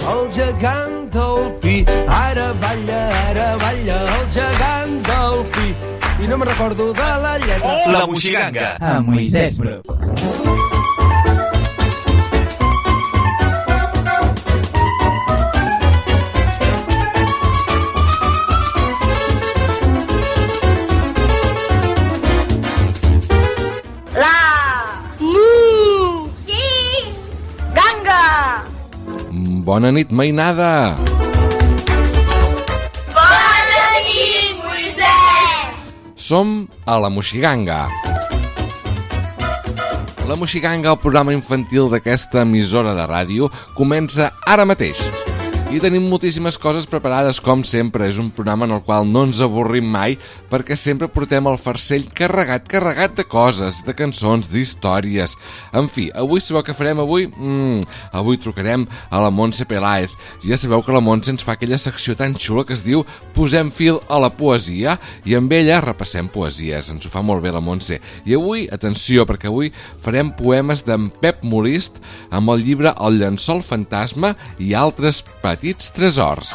el gegant del Pi. Ara balla, el gegant del Pi. I no me'n recordo de la lletra. La Moixiganga. Amb Moisès Bru. Bona nit, mainada! Bona nit, Moisès! Som a La Moixiganga. La Moixiganga, el programa infantil d'aquesta emissora de ràdio, comença ara mateix. I tenim moltíssimes coses preparades, com sempre. És un programa en el qual no ens avorrim mai, perquè sempre portem el farcell carregat de coses, de cançons, d'històries. En fi, avui sabeu què farem avui? Avui trucarem a la Montse Peláez. Ja sabeu que la Montse ens fa aquella secció tan xula que es diu Posem fil a la poesia, i amb ella repassem poesies. Ens ho fa molt bé la Montse. I avui, atenció, perquè avui farem poemes d'en Pep Molist amb el llibre El llençol fantasma i altres petits tresors.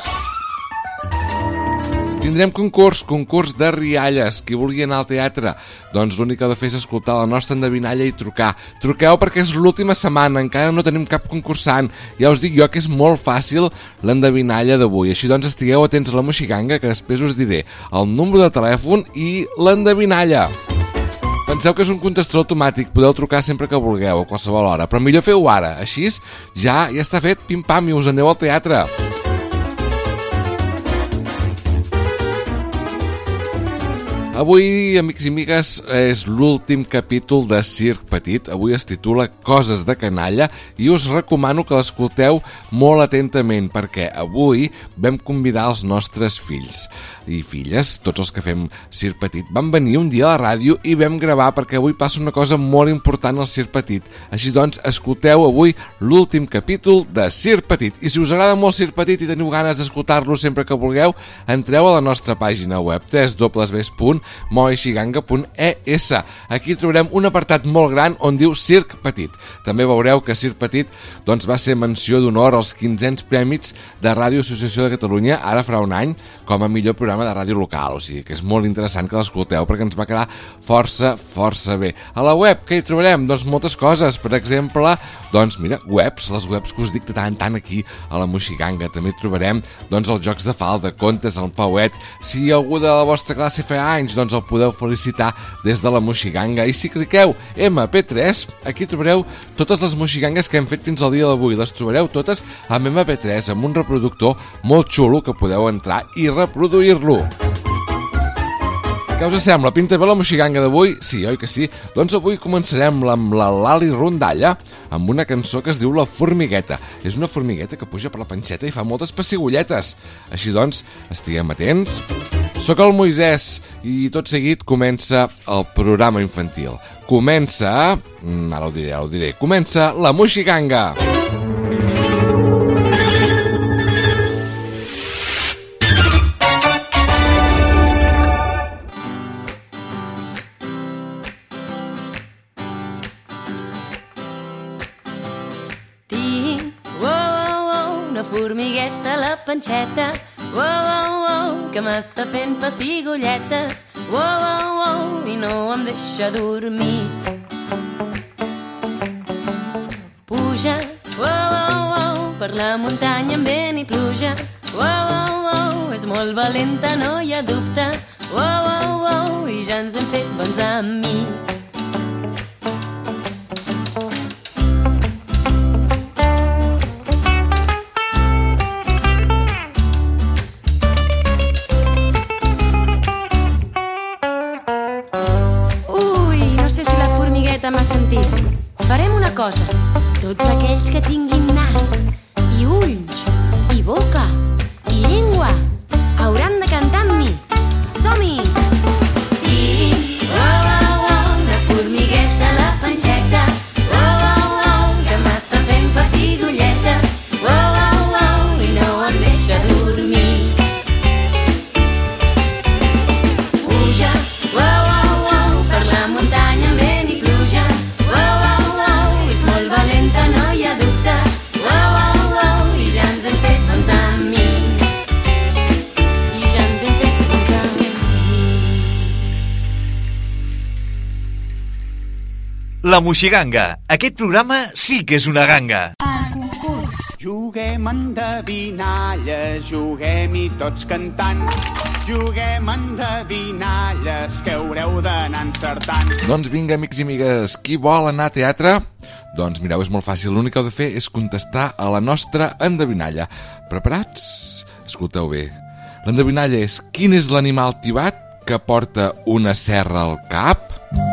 Tindrem concurs de rialles. Qui vulgui anar al teatre, doncs l'únic que ha de fer és escoltar la nostra endevinalla i trucar. Truqueu perquè és l'última setmana, encara no tenim cap concursant. Ja us dic jo que és molt fàcil l'endevinalla d'avui. Així doncs estigueu atents a la Moixiganga, que després us diré el número de telèfon i l'endevinalla. Penseu que és un contestador automàtic, podeu trucar sempre que vulgueu, a qualsevol hora, però millor feu-ho ara, així ja està fet, pim-pam, i us aneu al teatre. Avui, amics i amigues, és l'últim capítol de Circ Petit. Avui es titula Coses de canalla i us recomano que l'escolteu molt atentament, perquè avui vam convidar els nostres fills i filles, tots els que fem Circ Petit. Vam venir un dia a la ràdio i vam gravar, perquè avui passa una cosa molt important al Circ Petit. Així doncs, escolteu avui l'últim capítol de Circ Petit. I si us agrada molt Circ Petit i teniu ganes d'escoltar-lo sempre que vulgueu, entreu a la nostra pàgina web www.moixiganga.es. Aquí trobarem un apartat molt gran on diu Circ Petit. També veureu que Circ Petit va ser menció d'honor als 15ens Prèmits de Ràdio Associació de Catalunya, ara farà un any, com a millor programa de ràdio local. O sigui que és molt interessant que l'escolteu, perquè ens va quedar força bé. A la web, què hi trobarem? Doncs moltes coses. Per exemple, webs, les webs que us dic de tant en tant aquí a la Moixiganga. També trobarem els jocs de falda, contes, el Pauet. Si algú de la vostra classe fa anys, doncs el podeu felicitar des de la Moixiganga. I si cliqueu MP3, aquí trobareu totes les Moixigangues que hem fet fins al dia d'avui. Les trobareu totes amb MP3, amb un reproductor molt xulo que podeu entrar i reproduir-lo. Què us sembla? Pinta bé la Moixiganga d'avui? Sí, oi que sí? Doncs avui començarem amb la Lali Rondalla amb una cançó que es diu La Formigueta. És una formigueta que puja per la panxeta i fa moltes pessigolletes. Així doncs, estiguem atents. Soc el Moisès i tot seguit comença el programa infantil. Comença... ara ho diré. Comença la Moixiganga. Formigueta a la panxeta, que m'està fent pessigolletes, i no em deixa dormir. Puja, per la muntanya amb vent i pluja, és molt valenta, no hi ha dubte, i ja ens hem fet bons amics. M'ha sentit. Farem una cosa. Tots aquells que tinguin nas i ulls i boca i llengua hauran de cantar amb mi. Som-hi! Tinc una formigueta a la panxeta, que m'està fent pessigolletes, i no em deixa dormir. Puja, per la muntanya amb vent i pluja, és molt valenta, no hi ha dubte, La Moixiganga. Aquest programa sí que és una ganga. Juguem a endevinalles, juguem-hi tots cantant. Juguem a endevinalles, que haureu d'anar encertant. Doncs vinga, amics i amigues, qui vol anar a teatre? Doncs mireu, és molt fàcil, l'únic que heu de fer és contestar a la nostra endevinalla. Preparats? Escolteu bé. L'endevinalla és: quin és l'animal tibat que porta una serra al cap?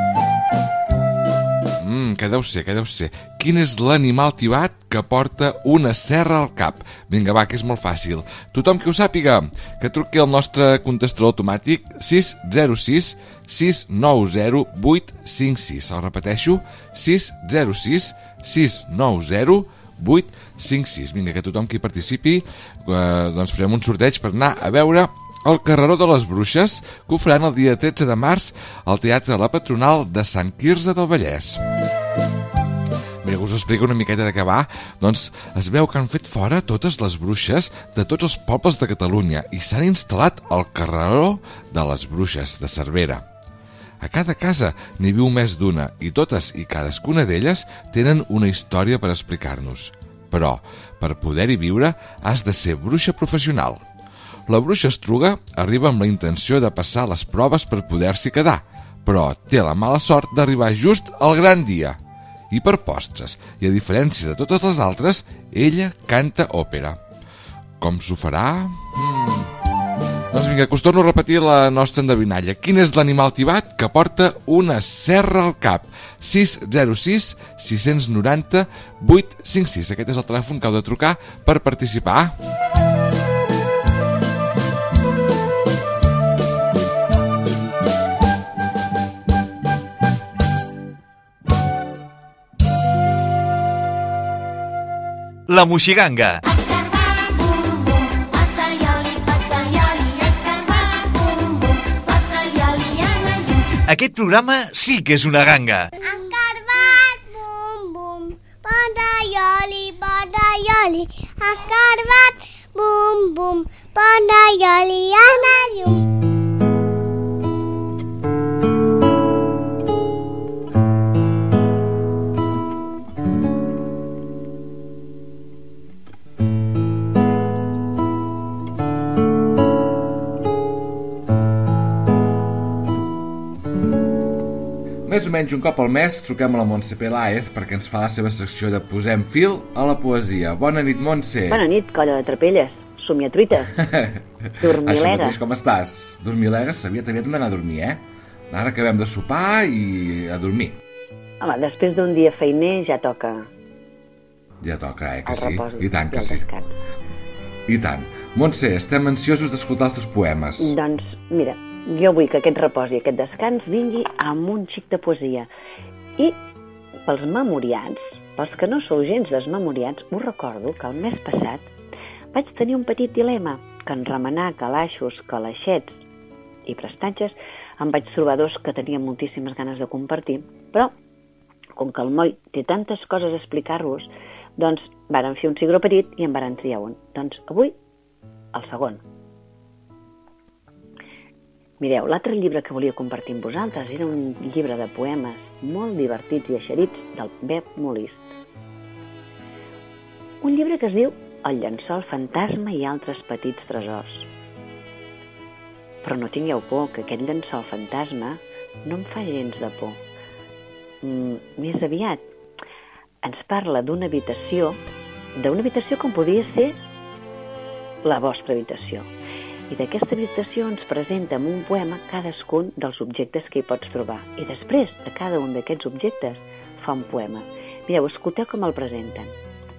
Què deu ser? Quin és l'animal tibat que porta una serra al cap? Vinga, va, que és molt fàcil. Tothom que ho sàpiga, que truqui al nostre contestador automàtic 606 690 856. El repeteixo, 606 690 856. Vinga, que tothom que hi participi, doncs farem un sorteig per anar a veure el Carreró de les Bruixes, que ho faran el dia 13 de març al Teatre La Patronal de Sant Quirze del Vallès. Mira, us explico una miqueta de què va. Doncs es veu que han fet fora totes les bruixes de tots els pobles de Catalunya i s'han instal·lat al Carreró de les Bruixes de Cervera. A cada casa n'hi viu més d'una i totes i cadascuna d'elles tenen una història per explicar-nos. Però, per poder-hi viure, has de ser bruixa professional. La bruixa estruga arriba amb la intenció de passar les proves per poder-s'hi quedar, però té la mala sort d'arribar just al gran dia. I per postres, i a diferència de totes les altres, ella canta òpera. Com s'ho farà? Doncs vinga, que us torno a repetir la nostra endevinalla. Quin és l'animal tibat que porta una serra al cap? 606 690 856. Aquest és el telèfon que heu de trucar per participar. La Moixiganga. Escarbat, bum, bum, passa ioli, escarbat, bum, bum, passa ioli, ana, llum. Aquest programa sí que és una ganga. Escarbat, bum, bum, posa ioli, escarbat, bum, bum, posa ioli, ana, llum. Més o menys un cop al mes truquem a la Montse Peláez perquè ens fa la seva secció de Posem fil a la poesia. Bona nit, Montse. Bona nit, colla de trapelles, somiatruites, Això dormilegues. mateix, com estàs? Dormilegues, aviat hem d'anar a dormir, eh? Ara acabem de sopar i a dormir. Home, després d'un dia feiner ja toca Ja toca, que el sí? repòs I tant i que el sí. descans. I tant. Montse, estem ansiosos d'escoltar els teus poemes. Doncs, mira, jo vull que aquest repòs i aquest descans vingui amb un xic de poesia. I pels memoriats, pels que no sou gens desmemoriats, us recordo que el mes passat vaig tenir un petit dilema, que en remenar calaixos, calaixets i prestatges em vaig trobar dos que tenia moltíssimes ganes de compartir, però com que el moll té tantes coses a explicar-vos, doncs varen fer un cigró petit i en varen triar un. Doncs avui, el segon. Mireu, l'altre llibre que volia compartir amb vosaltres era un llibre de poemes molt divertits i eixerits del Pep Molist. Un llibre que es diu El llençol fantasma i altres petits tresors. Però no tingueu por, que aquest llençol fantasma no em fa gens de por. Més aviat ens parla d'una habitació com podria ser la vostra habitació. I d'aquesta habitació ens presenta amb un poema cadascun dels objectes que hi pots trobar. I després de cada un d'aquests objectes fa un poema. Mireu, escolteu com el presenten.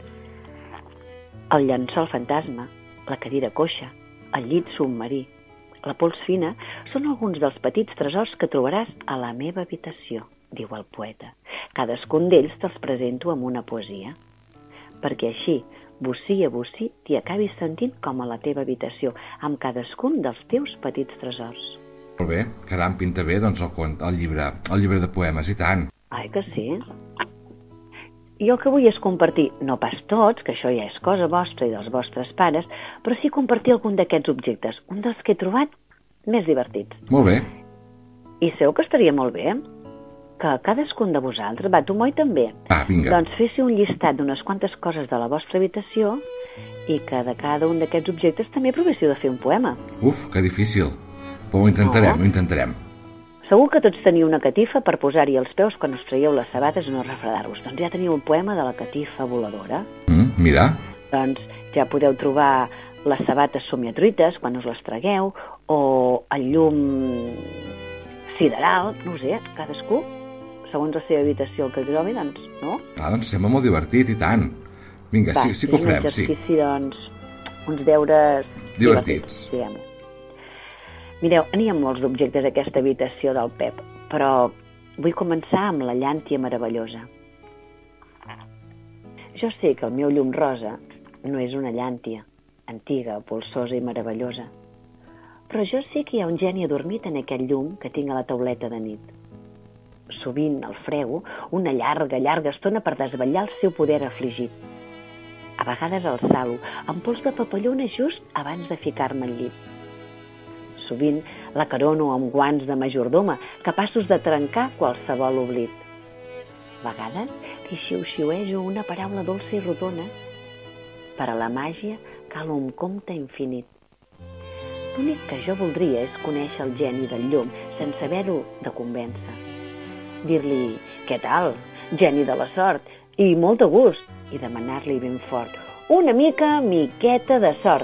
El llençol fantasma, la cadira coixa, el llit submarí, la pols fina són alguns dels petits tresors que trobaràs a la meva habitació, diu el poeta. Cadascun d'ells te'ls presento amb una poesia, perquè així, bocí a bocí, t'hi acabis sentint com a la teva habitació, amb cadascun dels teus petits tresors. Molt bé, caram, pinta bé, doncs, el llibre de poemes, i tant. Ai que sí? Jo el que vull és compartir, no pas tots, que això ja és cosa vostra i dels vostres pares, però sí compartir algun d'aquests objectes, un dels que he trobat més divertits. Molt bé. I sabeu que estaria molt bé? que cadascun de vosaltres, va, tu Moi també, Vinga. doncs féssiu un llistat d'unes quantes coses de la vostra habitació i que de cada un d'aquests objectes també provéssiu de fer un poema. Uf, que difícil. Però ho intentarem, No. ho intentarem. Segur que tots teniu una catifa per posar-hi els peus quan us traieu les sabates i no refredar-vos. Doncs ja teniu el poema de la catifa voladora. Mira. Doncs ja podeu trobar les sabates somiatruites quan us les tragueu, o el llum sideral, no ho sé, cadascú, segons la seva habitació el que trobi, doncs, no? Doncs sembla molt divertit, i tant. Vinga, Va, sí que ho farem, és un sí. exercici, doncs, uns deures Divertits. diguem-ho. Mireu, n'hi ha molts d'objectes a aquesta habitació del Pep, però vull començar amb la llàntia meravellosa. Jo sé que el meu llum rosa no és una llàntia, antiga, polsosa i meravellosa, però jo sé que hi ha un geni adormit en aquest llum que tinc a la tauleta de nit. Sovint el frego una llarga estona per desvetllar el seu poder afligit. A vegades el salo amb pols de papallona just abans de ficar-me al llit. Sovint l'acarono amb guants de majordoma capaços de trencar qualsevol oblit. A vegades li xiu-xiuejo una paraula dolça i rodona. Per a la màgia cal un compte infinit. L'únic que jo voldria és conèixer el geni del llum sense haver-ho de convèncer. Dir-li, què tal, geni de la sort, i molt de gust, i demanar-li ben fort, una miqueta de sort.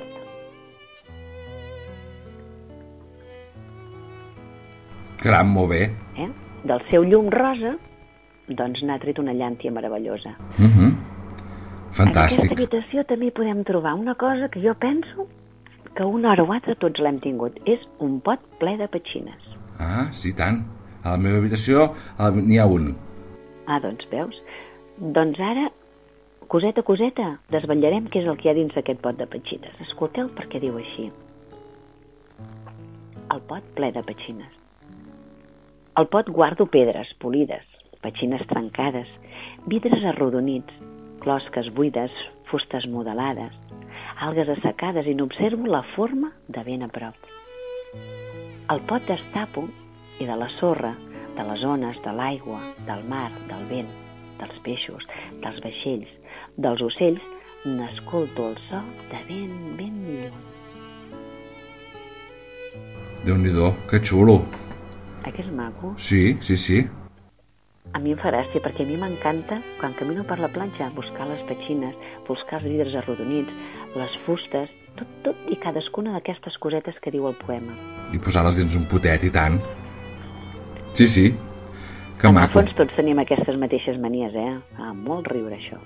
Caram, molt bé. Del seu llum rosa, doncs n'ha tret una llàntia meravellosa. Fantàstic. En aquesta habitació també podem trobar una cosa que jo penso que una hora o altra tots l'hem tingut. És un pot ple de petxines. Sí, tant. A la meva habitació n'hi ha un. Doncs veus? Doncs ara, coseta a coseta, desvetllarem què és el que hi ha dins d'aquest pot de petxines. Escolteu per què diu així. El pot ple de petxines. Al pot guardo pedres polides, petxines trencades, vidres arrodonits, closques buides, fustes modelades, algues assecades, i n'observo la forma de ben a prop. El pot destapo i de la sorra, de les ones, de l'aigua, del mar, del vent, dels peixos, dels vaixells, dels ocells, n'escolto el so de ben lluny. Déu-n'hi-do, que xulo. Que és maco? Sí. A mi em fa gràcia, perquè a mi m'encanta, quan camino per la platja, buscar les petxines, buscar els vidres arrodonits, les fustes, tot i cadascuna d'aquestes cosetes que diu el poema. I posar-les dins un potet, i tant. Sí. Que en maco. el fons tots tenim aquestes mateixes manies, molt riure, això.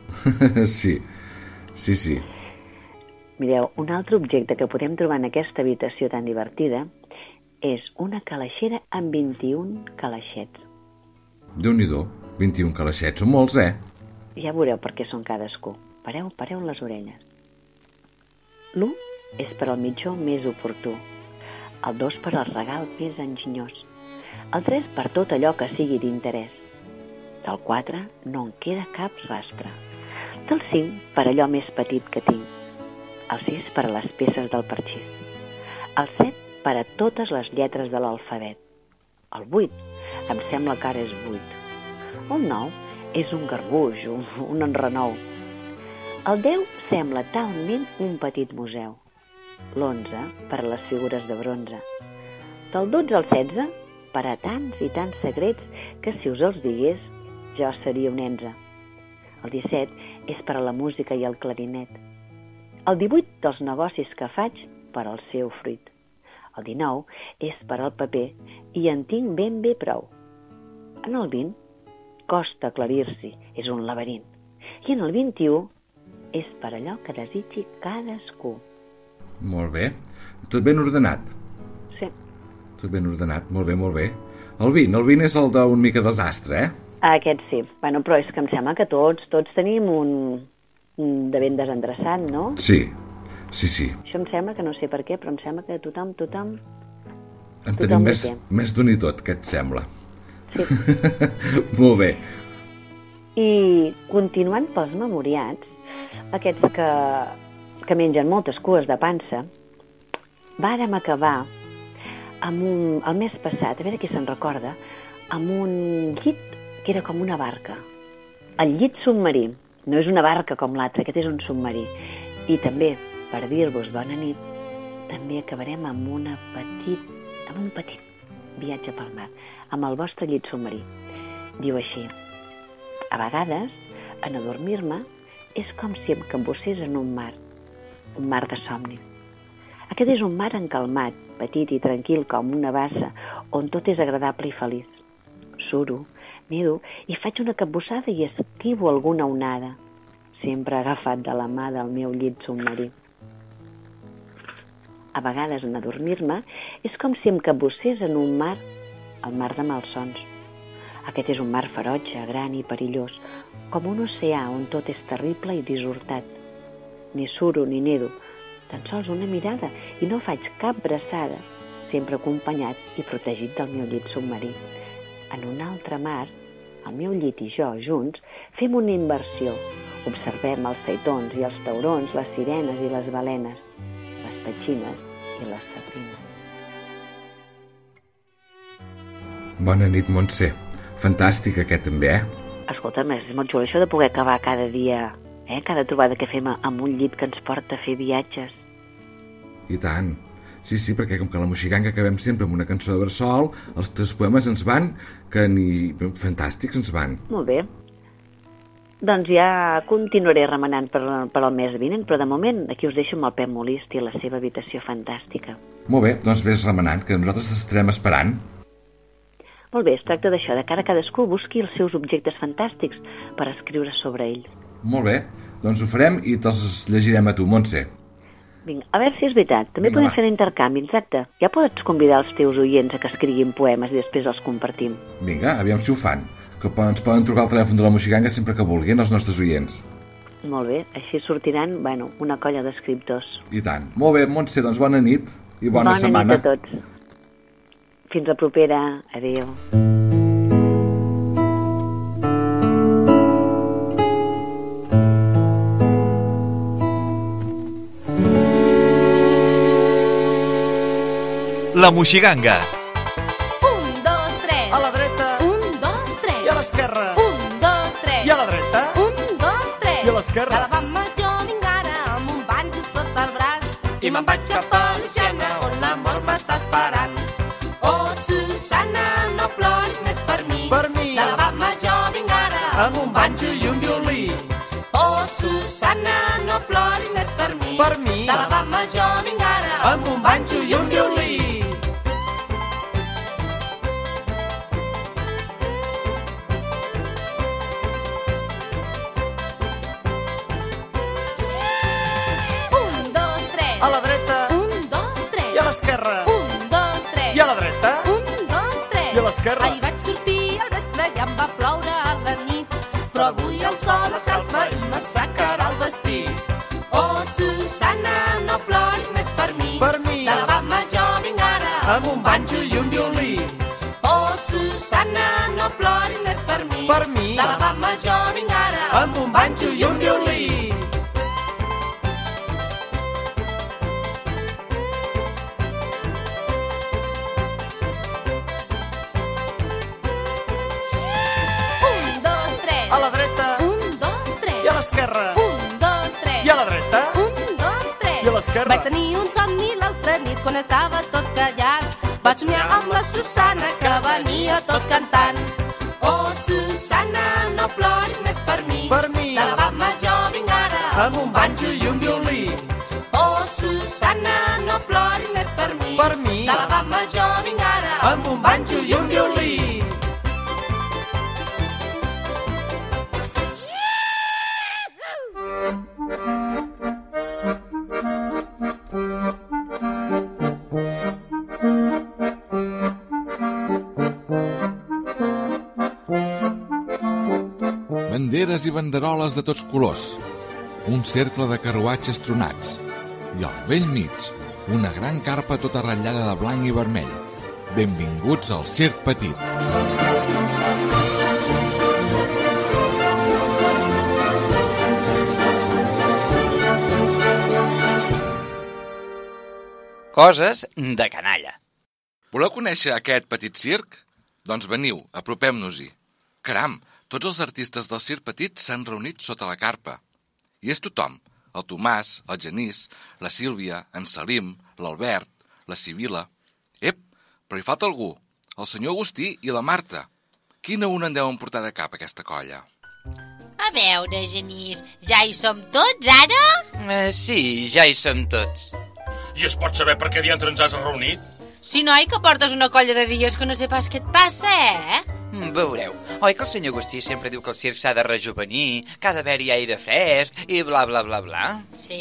Sí. Mireu, un altre objecte que podem trobar en aquesta habitació tan divertida és una calaixera amb 21 calaixets. Déu-n'hi-do, 21 calaixets, són molts, Ja veureu per què són cadascú. Pareu les orelles. L'1 és per al mitjó més oportú, el 2 per al regal més enginyós, el 3 per tot allò que sigui d'interès, del 4 no en queda cap rastre, del 5 per allò més petit que tinc, el 6 per a les peces del parxís, el 7 per a totes les lletres de l'alfabet, el 8 em sembla que ara és 8, el 9 és un garbuix, un enrenou, el 10 sembla talment un petit museu, l'11 per a les figures de bronze, del 12 al 16 per a tants i tants secrets que si us els digués jo seria un enze. El 17 és per a la música i el clarinet. El 18 dels negocis que faig per al seu fruit. El 19 és per al paper i en tinc ben bé prou. En el 20 costa aclarir-s'hi, és un laberint. I en el 21 és per allò que desitgi cadascú. Molt bé. Tot ben ordenat. Sí. Tot ben ordenat, molt bé. El 20 és el d'un mica desastre, Aquest sí. Bueno, però és que em sembla que tots tenim un de ben desendreçat, no? Sí. Això em sembla que no sé per què, però em sembla que tothom... En tenim més d'un i tot, què et sembla? Sí. Molt bé. I continuant pels memoriats, aquests que mengen moltes cues de pansa, vàrem acabar amb el mes passat, a veure qui se'n recorda, amb un llit que era com una barca. El llit submarí no és una barca com l'altra, aquest és un submarí. I també, per dir-vos bona nit, també acabarem amb un petit viatge pel mar, amb el vostre llit submarí. Diu així: a vegades, en adormir-me, és com si em cambussés en un mar de somni. Aquest és un mar encalmat, petit i tranquil com una bassa, on tot és agradable i feliç. Suro, nedo i faig una capbussada i esquivo alguna onada, sempre agafat de la mà del meu llit submarí. A vegades, en adormir-me, és com si em capbussés en un mar, el mar de malsons. Aquest és un mar ferotge, gran i perillós, com un oceà on tot és terrible i dissortat. Ni suro ni nedo, tan sols una mirada i no faig cap braçada, sempre acompanyat i protegit del meu llit submarí. En un altre mar, el meu llit i jo, junts, fem una inversió. Observem els seitons i els taurons, les sirenes i les balenes, les petxines i les sabrines. Bona nit, Montse. Fantàstic aquest també, Escolta'm, és molt xulo això de poder acabar cada dia, cada trobada que fem amb un llit que ens porta a fer viatges. I tant. Sí, perquè com que la Moixiganga acabem sempre amb una cançó de bressol, els teus poemes ens van, que ni... fantàstics ens van. Molt bé. Doncs ja continuaré remenant per al mes vinent, però de moment aquí us deixo amb el Pep Molist i la seva habitació fantàstica. Molt bé, doncs vés remenant, que nosaltres t'estarem esperant. Molt bé, es tracta d'això, de cara a cadascú busqui els seus objectes fantàstics per escriure sobre ells. Molt bé, doncs ho farem i te'ls llegirem a tu, Montse. Vinga, a veure si és veritat. També podem fer l'intercanvi, exacte. Ja pots convidar els teus oients a que escriguin poemes i després els compartim. Vinga, aviam si ho fan. Que ens poden trucar al telèfon de la Moixiganga sempre que vulguin els nostres oients. Molt bé, així sortiran, una colla d'escriptors. I tant. Molt bé, Montse, doncs bona nit i bona setmana. Bona nit a tots. Fins la propera. Adéu. La Moixiganga. 1, 2, 3. A la dreta 1, 2, 3. i a l'esquerra 1, 2, 3. i a la dreta 1, 2, 3. i a l'esquerra. De la Bamba jo vinc ara amb un banjo sota el braç i me'n vaig cap a Luciana on l'amor m'està esperant. Oh, Susana, no ploris més per mi. Per mi. De la Bamba jo vinc ara Amb un banjo i un violí. Oh, Susana, no ploris més per mi. Per mi. De la Bamba jo vinc ara Amb un banjo i un violí. A la dreta 1, 2, 3. i a l'esquerra 1, 2, 3. i a la dreta 1, 2, 3. i a l'esquerra. Ahir vaig sortir al vespre i em va ploure a la nit, però avui el sol escalfa i m'assecarà el vestit. Oh, Susana, no ploris més per mi. Per mi. De la Bamba jo vinc ara Amb un banjo i un violí. Oh, Susana, no ploris més per mi. Per mi. De la Bamba jo vinc ara Amb un banjo i un violí. A la dreta 1, 2, 3. i a l'esquerra 1, 2, 3. i a la dreta 1, 2, 3. i a l'esquerra. Vaig tenir un somni l'altra nit quan estava tot callat. Vaig somiar amb la Susana que venia tot cantant. Oh, Susana, no ploris més per mi. Per mi. De la Bamba jo vinc ara Amb un banjo i un violí. Oh, Susana, no ploris més per mi. Per mi. De la Bamba jo vinc ara Amb un banjo i un violí. Banderes i banderoles de tots colors, un cercle de carruatges tronats i al vell mig una gran carpa tota ratllada de blanc i vermell. Benvinguts al Circ Petit. Coses de canalla. Voleu conèixer aquest petit circ? Doncs veniu, apropem-nos-hi. Caram, tots els artistes del circ petit s'han reunit sota la carpa. I és tothom, el Tomàs, el Genís, la Sílvia, en Salim, l'Albert, la Sibila... Ep, però hi falta algú, el senyor Agustí i la Marta. Quina una en deuen portar de cap, aquesta colla? A veure, Genís, ja hi som tots, ara? Sí, ja hi som tots. I es pot saber per què diantre ens has reunit? Si noi, que portes una colla de dies que no sé pas què et passa, eh? Veureu, oi que el senyor Agustí sempre diu que el circ s'ha de rejuvenir, que ha d'haver-hi aire fresc i bla, bla, bla, bla? Sí.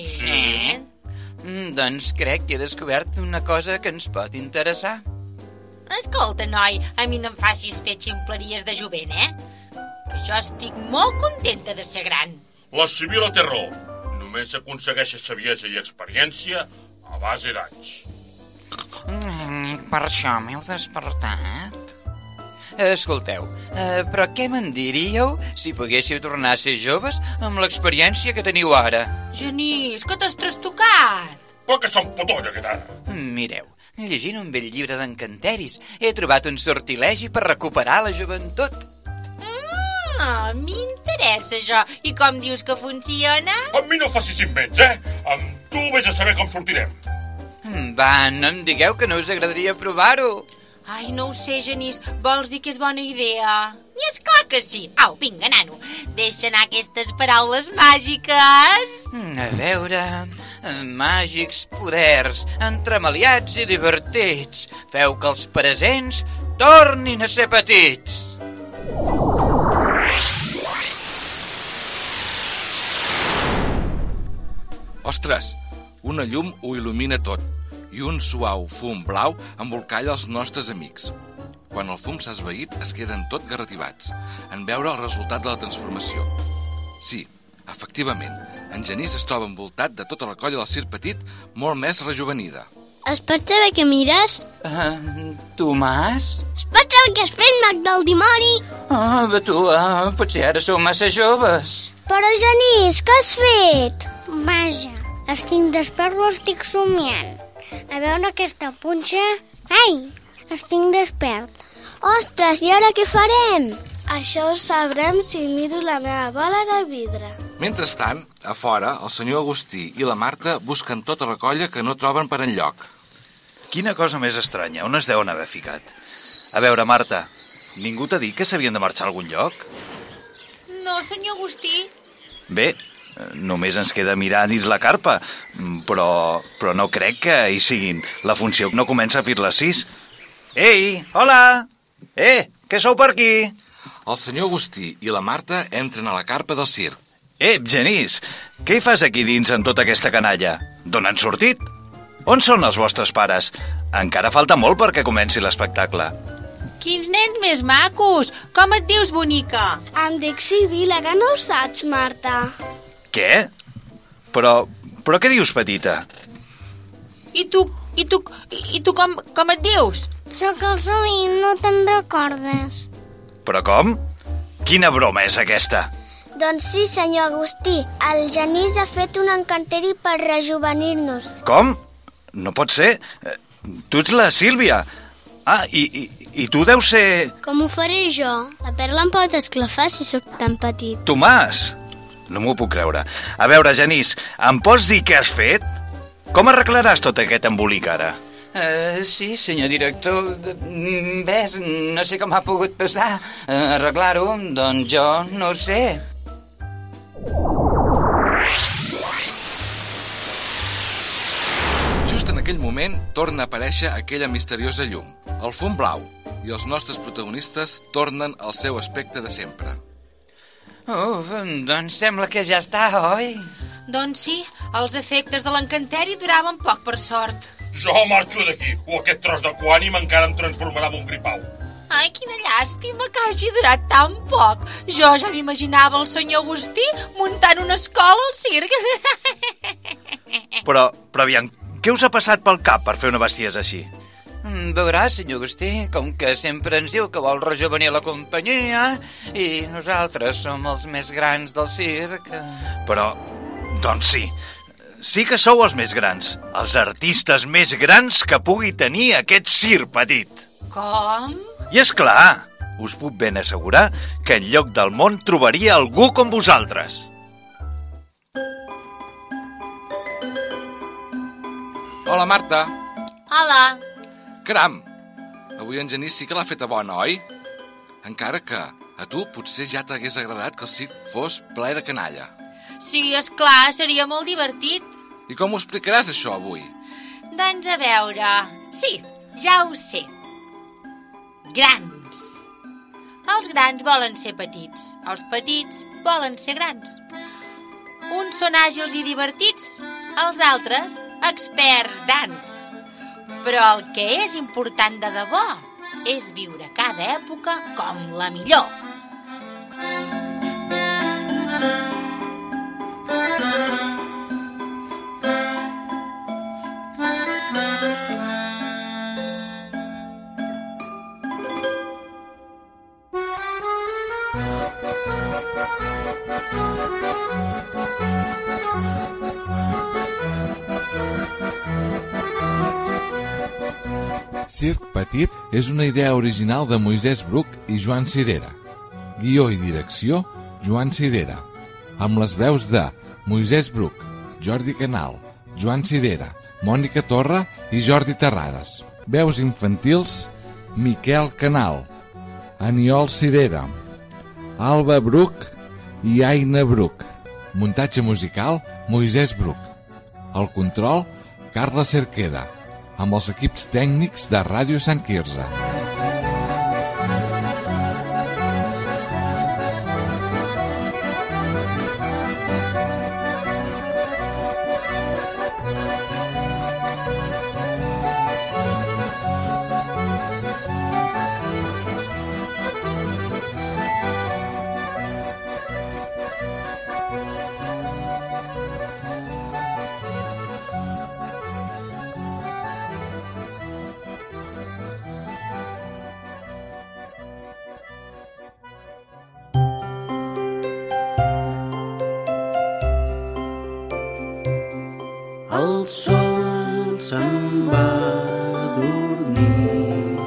Doncs crec que he descobert una cosa que ens pot interessar. Escolta, noi, a mi no em facis fer ximpleries de jovent, eh? Que jo estic molt contenta de ser gran. La Sibila té raó. Només aconsegueixes saviesa i experiència a base d'anys. Per això m'heu despertat? Escolteu, però què me'n diríeu si poguéssiu tornar a ser joves amb l'experiència que teniu ara? Genís, que t'has trastocat? Però que s'empotolla, aquest ara. Mireu, llegint un vell llibre d'encanteris, he trobat un sortilegi per recuperar la joventut. M'interessa això. I com dius que funciona? Amb mi no facis invents, eh? Amb tu vés a saber com sortirem. Va, no em digueu que no us agradaria provar-ho. Ai, no ho sé, Genís. Vols dir que és bona idea? I és clar que sí. Au, vinga, nano. Deixa anar aquestes paraules màgiques. A veure... Màgics poders, entremaliats i divertits. Feu que els presents tornin a ser petits. Ostres, una llum ho il·lumina tot i un suau fum blau embolcalla els nostres amics. Quan el fum s'ha esvaït, es queden tot garrativats en veure el resultat de la transformació. Sí, efectivament, en Genís es troba envoltat de tota la colla del circ petit molt més rejuvenida. Es pot saber què mires? Tomàs? Es pot saber què has fet, mag del dimoni? Potser ara sou massa joves. Però, Genís, què has fet? Vaja, estic despert o estic somiant? A veure aquesta punxa... Ai, estic despert. Ostres, i ara què farem? Això ho sabrem si miro la meva bola de vidre. Mentrestant, a fora, el senyor Agustí i la Marta busquen tota la colla que no troben per enlloc. Quina cosa més estranya, on es deuen haver ficat? A veure, Marta, ningú t'ha dit que s'havien de marxar a algun lloc? No, senyor Agustí. Bé, només ens queda mirar dins la carpa, però no crec que hi siguin. La funció no comença a les 6. Ei, hola! Què sou per aquí? El senyor Agustí i la Marta entren a la carpa del circ. Genís, què hi fas aquí dins amb tota aquesta canalla? D'on han sortit? On són els vostres pares? Encara falta molt perquè comenci l'espectacle. Quins nens més macos! Com et dius, bonica? Em dic Sibila, que no ho saps, Marta. Què? Però què dius, petita? I tu com et dius? Sóc el Salim, no te'n recordes? Però com? Quina broma és aquesta? Doncs sí, senyor Agustí. El Genís ha fet un encanteri per rejuvenir-nos. Com? No pot ser. Tu ets la Sílvia. I tu deus ser... Com ho faré jo? La perla em pot esclafar si sóc tan petit. Tomàs! No m'ho puc creure. A veure, Genís, em pots dir què has fet? Com arreglaràs tot aquest embolic ara? Sí, senyor director. Ves, no sé com ha pogut passar. Arreglar-ho, doncs jo no ho sé. Just en aquell moment torna a aparèixer aquella misteriosa llum, el fum blau, i els nostres protagonistes tornen al seu aspecte de sempre. Doncs sembla que ja està, oi? Doncs sí, els efectes de l'encanteri duraven poc, per sort. Jo marxo d'aquí, o aquest tros de quànim encara em transformarà en un gripau. Ai, quina llàstima que hagi durat tan poc. Jo ja m'imaginava el senyor Agustí muntant una escola al circ. Però aviam, què us ha passat pel cap per fer una bestiesa així? Veurà, senyor Agustí, com que sempre ens diu que vol rejuvenir la companyia i nosaltres som els més grans del circ. Però, doncs sí, sí que sou els més grans, els artistes més grans que pugui tenir aquest circ petit. Com? I és clar, us puc ben assegurar que en lloc del món trobaria algú com vosaltres. Hola, Marta. Hola. Caram, avui en Genís sí que l'ha feta bona, oi? Encara que a tu potser ja t'hagués agradat que el circ fos ple de canalla. Sí, esclar, seria molt divertit. I com ho explicaràs, això, avui? Doncs a veure... Sí, ja ho sé. Grans. Els grans volen ser petits. Els petits volen ser grans. Uns són àgils i divertits, els altres experts d'ants. Però el que és important de debò és viure cada època com la millor. Circ Petit és una idea original de Moisès Bruc i Joan Cirera. Guió i direcció, Joan Cirera. Amb les veus de Moisès Bruc, Jordi Canal, Joan Cirera, Mònica Torra i Jordi Terrades. Veus infantils, Miquel Canal, Aniol Cirera, Alba Bruc i Aina Bruc. Muntatge musical, Moisès Bruc. El control, Carla Cerqueda, amb els equips tècnics de Ràdio Sant Quirze. El sol se'n va dormir,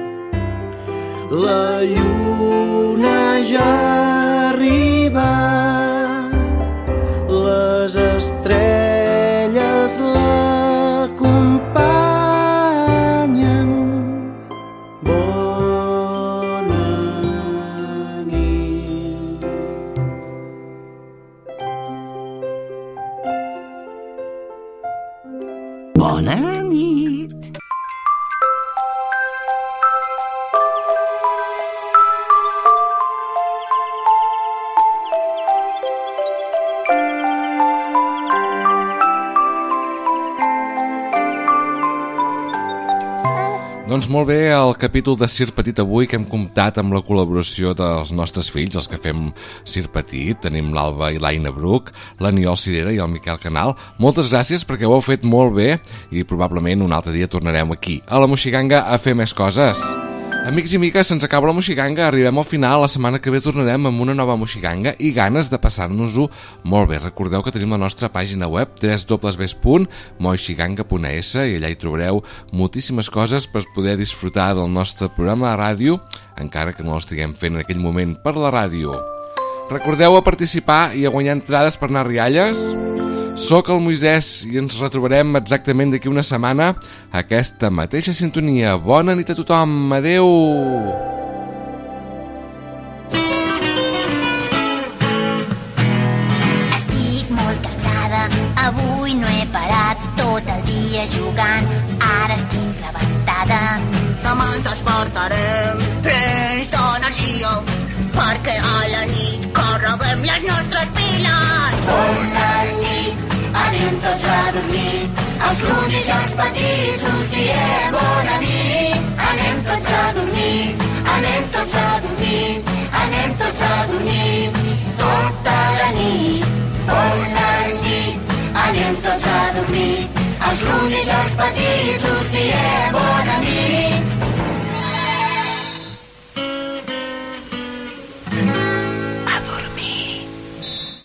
la lluna ja ha arribat, les estrelles l'acompanyen. Bona nit. Bona nit. Doncs molt bé, el capítol de Circ Petit avui que hem comptat amb la col·laboració dels nostres fills, els que fem Circ Petit. Tenim l'Alba i l'Aina Bruc, l'Aniol Cirera i el Miquel Canal. Moltes gràcies perquè ho heu fet molt bé i probablement un altre dia tornarem aquí, a la Moixiganga, a fer més coses. Amics i amigues, se'ns acaba la Moixiganga, arribem al final, la setmana que ve tornarem amb una nova Moixiganga i ganes de passar-nos-ho molt bé. Recordeu que tenim la nostra pàgina web www.moixiganga.es i allà hi trobareu moltíssimes coses per poder disfrutar del nostre programa de ràdio, encara que no l'estiguem fent en aquell moment per la ràdio. Recordeu a participar i a guanyar entrades per anar a Rialles. Soc el Moisès i ens retrobarem exactament d'aquí una setmana a aquesta mateixa sintonia. Bona nit a tothom, adeu! Estic molt cansada, avui no he parat tot el dia jugant, ara estic rebentada. Demà ens despertarem plens d'energia, perquè a la nit carreguem les nostres piles. Bona nit, anem tots a dormir, els grunys i els petits us diem bona nit. Anem tots a dormir, anem tots a dormir, anem tots a dormir, tota la nit. Bona nit, anem tots a dormir, els grunys i els petits us diem bona nit.